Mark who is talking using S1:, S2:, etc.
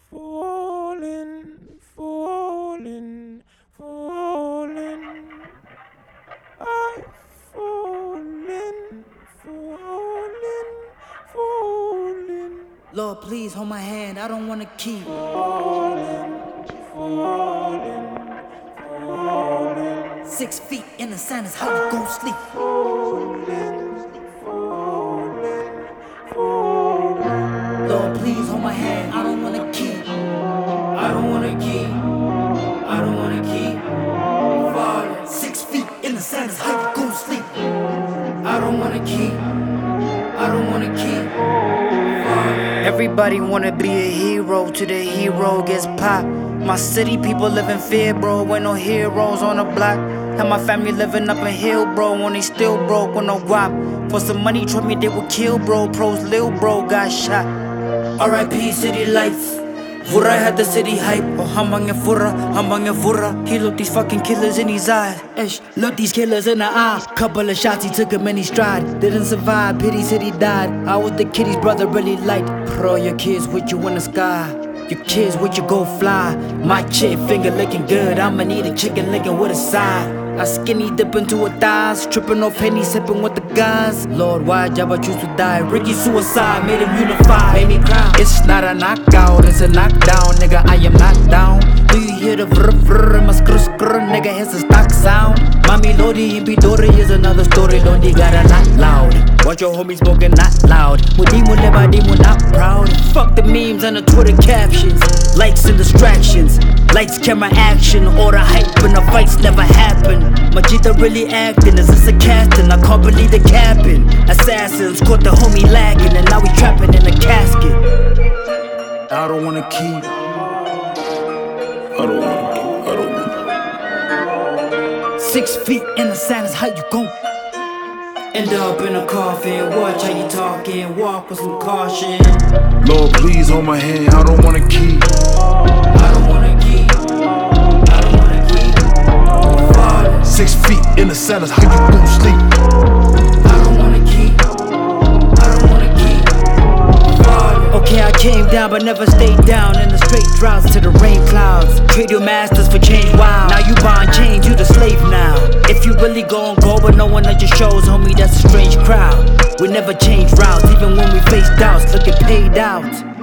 S1: falling, falling, falling. I'm falling, falling, falling.
S2: Lord, please hold my hand, I don't wanna keep
S1: Falling, falling, falling.
S2: 6 feet in the sand is how you gon' sleep.
S1: Falling, falling, falling.
S2: Lord, please hold my hand, I don't wanna keep.
S1: I don't wanna keep, I don't wanna keep falling.
S2: 6 feet in the sand is how you gon' sleep.
S1: I don't wanna keep, I don't wanna keep falling.
S2: Everybody wanna be a hero till the hero gets popped. My city people live in fear, bro, with no heroes on the block. And my family living up in hill, bro, when they still broke with no guap. For some money, trust me, they would kill, bro. Pros, lil bro, got shot. R.I.P. city lights. Fura had the city hype. Oh, hambang and fura. He looked these fucking killers in his eyes. Ish, look these killers in the eye. Couple of shots, he took him in his stride. Didn't survive, pity said he died. I was the kid his brother really liked. Pro, your kids with you in the sky. Your kids with you go fly. My chick finger looking good. I'ma need a chicken licking with a side. I skinny dip into her thighs, tripping off Henny, sipping with the guys. Lord, why Jabba choose to die? Ricky suicide, made him unify, made me cry. It's not a knockout, it's a knockdown, nigga, I am knocked down. Do you hear the vrr vrr, my skrr skrr, nigga, here's a stock sound. Mami Lodi in Pidori is another story, Lodi got a not loud. Watch your homies smoking not loud. Mudimu lebadimu not proud. Fuck the memes and the Twitter captions. Likes and distractions. Lights, camera, action. All the hype and the fights never happen. Majita really acting, is this a casting? I can't believe the capping. Assassins caught the homie lagging, and now we trapping in a casket.
S3: I don't wanna keep. I don't wanna keep. I don't wanna.
S2: 6 feet in the sand is how you gon' end up in a coffin. Watch how you talking, walk with some caution.
S3: Lord, please hold my hand, I don't wanna keep.
S1: I don't wanna keep, I don't wanna keep falling.
S3: 6 feet in the sand is how you gon' sleep.
S1: I don't wanna keep, I don't wanna keep falling.
S2: Okay, I came down but never stayed down. In the straight droughts to the rain clouds. Trade your masters for change, wow. Now you buying change, you the slave now. If you really gon' go but no one at your shows, homie, that's a strange crowd. We never change routes, even when we face doubts, looking paid out.